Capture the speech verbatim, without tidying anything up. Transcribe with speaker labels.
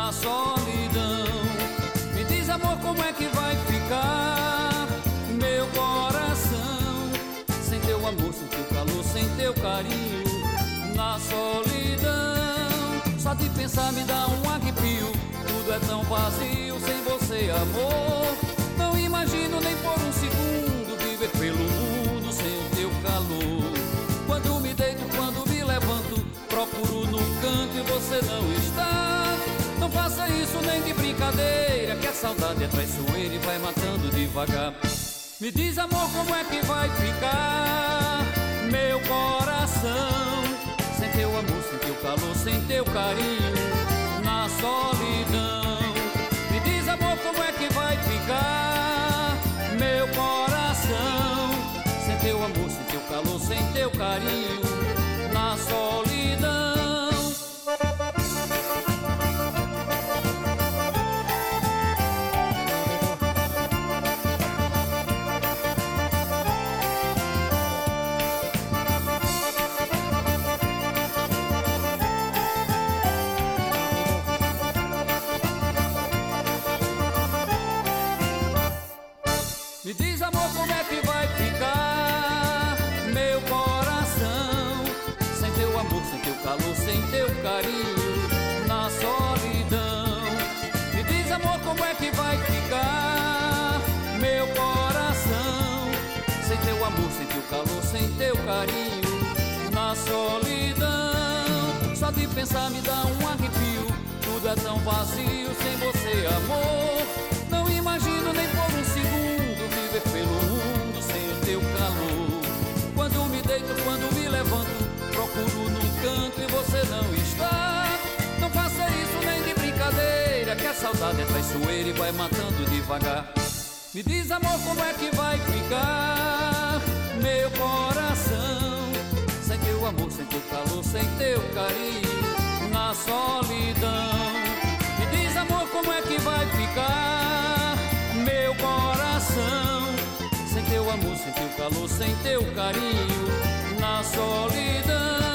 Speaker 1: na solidão. Me diz, amor, como é que vai ficar meu coração sem teu amor, sem teu calor, sem teu carinho, na solidão. Só de pensar me dá um arrepio, tudo é tão vazio sem você, amor. Não imagino nem por um segundo viver pelo mundo sem o teu calor. Quando me deito, quando me levanto, procuro num canto e você não está. Não faça isso nem de brincadeira, que a saudade é traiçoeira e vai matando devagar. Me diz, amor, como é que vai ficar meu coração sem teu amor, sem teu calor, sem teu carinho, na solidão. Me diz, amor, como é que vai ficar meu coração sem teu amor, sem teu calor, sem teu carinho, na solidão. Me diz, amor, como é que vai ficar meu coração sem teu amor, sem teu calor, sem teu carinho, na solidão. Me diz, amor, como é que vai ficar meu coração sem teu amor, sem teu calor, sem teu carinho, na solidão. Só de pensar me dá um arrepio, tudo é tão vazio sem você, amor. Não imagino nem por um segundo viver pelo mundo sem o teu calor. Quando me deito, quando me levanto, procuro num canto e você não está. Não faça isso nem de brincadeira, que a saudade é traiçoeira e vai matando devagar. Me diz, amor, como é que vai ficar meu coração sem teu amor, sem teu calor, sem teu carinho, na solidão. Me diz, amor, como é que vai ficar meu coração sem teu amor, sem teu calor, sem teu carinho, na solidão.